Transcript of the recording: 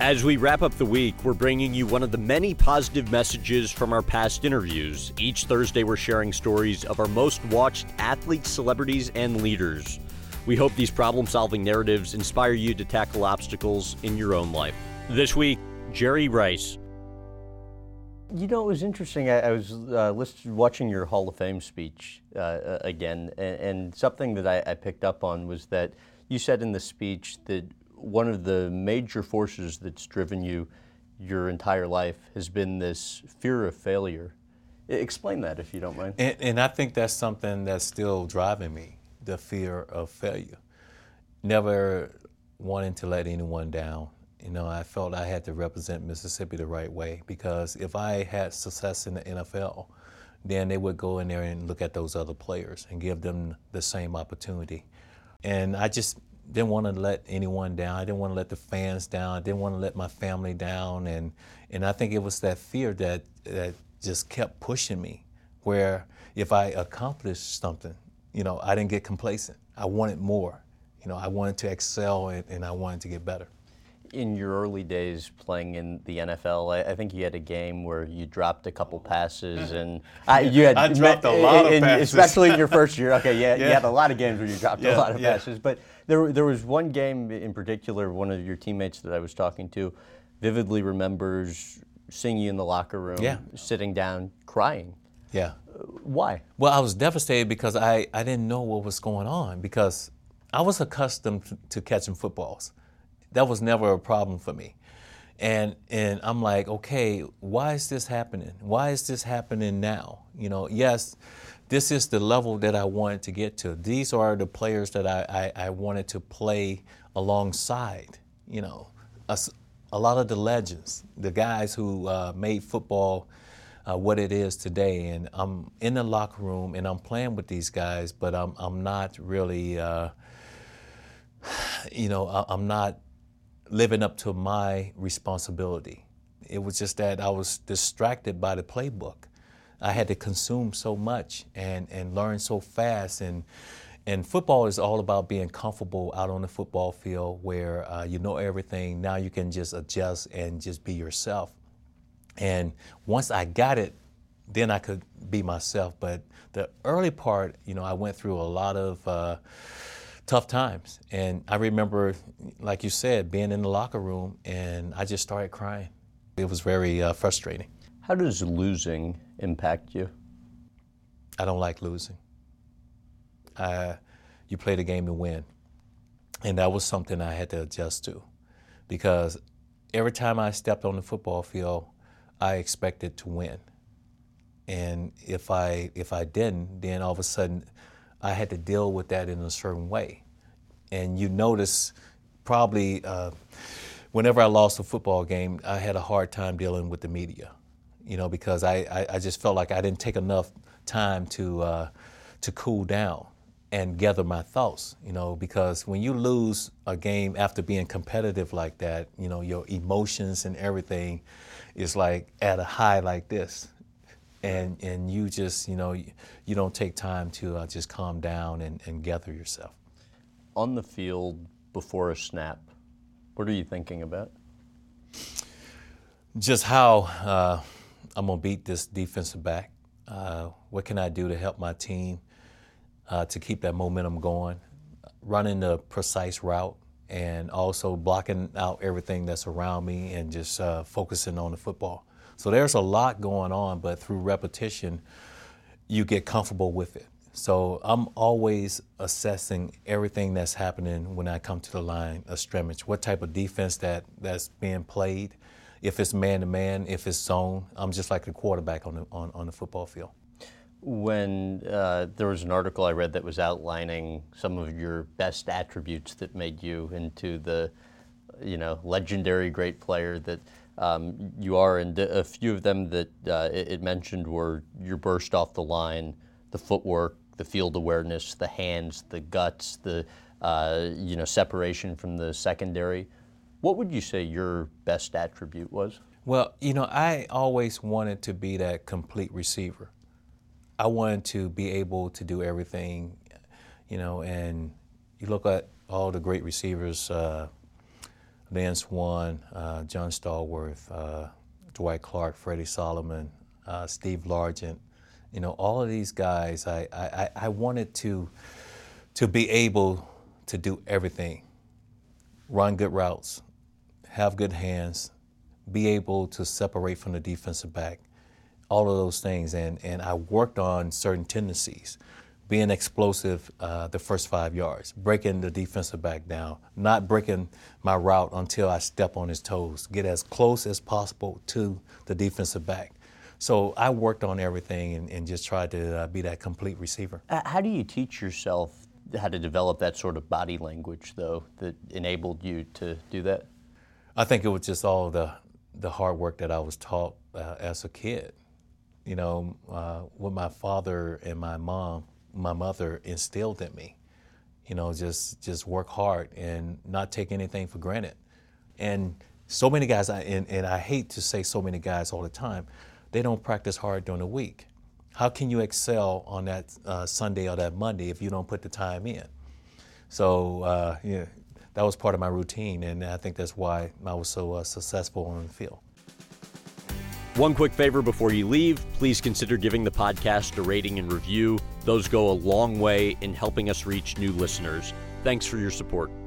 As we wrap up the week, we're bringing you one of the many positive messages from our past interviews. Each Thursday, we're sharing stories of our most watched athletes, celebrities, and leaders. We hope these problem-solving narratives inspire you to tackle obstacles in your own life. This week, Jerry Rice. You know, it was interesting. I was watching your Hall of Fame speech again, and something that I picked up on was that you said in the speech that one of the major forces that's driven you your entire life has been this fear of failure. Explain that, if you don't mind. And I think that's something that's still driving me, the fear of failure. Never wanting to let anyone down. You know, I felt I had to represent Mississippi the right way, because if I had success in the NFL, then they would go in there and look at those other players and give them the same opportunity. And I just didn't want to let anyone down. I didn't want to let the fans down. I didn't want to let my family down. And I think it was that fear that just kept pushing me, where if I accomplished something, you know, I didn't get complacent. I wanted more. You know, I wanted to excel and I wanted to get better. In your early days playing in the NFL, I think you had a game where you dropped a couple passes, and I dropped a lot of passes, especially in your first year. Okay, yeah, you had a lot of games where you dropped a lot of passes, but there was one game in particular. One of your teammates that I was talking to vividly remembers seeing you in the locker room, sitting down, crying. Yeah. Why? Well, I was devastated because I didn't know what was going on, because I was accustomed to catching footballs. That was never a problem for me. And I'm like, okay, why is this happening? Why is this happening now? You know, yes, this is the level that I wanted to get to. These are the players that I wanted to play alongside, you know, a lot of the legends, the guys who made football what it is today. And I'm in the locker room and I'm playing with these guys, but I'm not really, you know, I'm not living up to my responsibility. It was just that I was distracted by the playbook. I had to consume so much and learn so fast. And football is all about being comfortable out on the football field, where you know everything. Now you can just adjust and just be yourself. And once I got it, then I could be myself. But the early part, you know, I went through a lot of tough times. And I remember, like you said, being in the locker room and I just started crying. It was very frustrating. How does losing impact you? I don't like losing. You play the game to win. And that was something I had to adjust to, because every time I stepped on the football field, I expected to win. And if I didn't, then all of a sudden I had to deal with that in a certain way. And you notice probably whenever I lost a football game, I had a hard time dealing with the media, you know, because I just felt like I didn't take enough time to cool down and gather my thoughts, you know, because when you lose a game after being competitive like that, you know, your emotions and everything is like at a high like this. And you just, you know, you don't take time to just calm down and gather yourself. On the field before a snap, what are you thinking about? Just how I'm going to beat this defensive back. What can I do to help my team to keep that momentum going? Running the precise route and also blocking out everything that's around me and just focusing on the football. So there's a lot going on, but through repetition, you get comfortable with it. So I'm always assessing everything that's happening when I come to the line of scrimmage. What type of defense that's being played, if it's man-to-man, if it's zone. I'm just like the quarterback on the football field. When there was an article I read that was outlining some of your best attributes that made you into the, you know, legendary great player that you are, and a few of them that it mentioned were your burst off the line, the footwork, the field awareness, the hands, the guts, the you know, separation from the secondary. What would you say your best attribute was? Well, you know, I always wanted to be that complete receiver. I wanted to be able to do everything, you know, and you look at all the great receivers Lynn Swann, John Stallworth, Dwight Clark, Freddie Solomon, Steve Largent. You know, all of these guys, I wanted to be able to do everything. Run good routes, have good hands, be able to separate from the defensive back, all of those things. And I worked on certain tendencies, being explosive the first 5 yards, breaking the defensive back down, not breaking my route until I step on his toes, get as close as possible to the defensive back. So I worked on everything and just tried to be that complete receiver. How do you teach yourself how to develop that sort of body language, though, that enabled you to do that? I think it was just all the hard work that I was taught as a kid. You know, what my father and my mother instilled in me. You know, just work hard and not take anything for granted. And so many guys, and I hate to say so many guys all the time, they don't practice hard during the week. How can you excel on that Sunday or that Monday if you don't put the time in? So yeah, that was part of my routine, and I think that's why I was so successful on the field. One quick favor before you leave, please consider giving the podcast a rating and review. Those go a long way in helping us reach new listeners. Thanks for your support.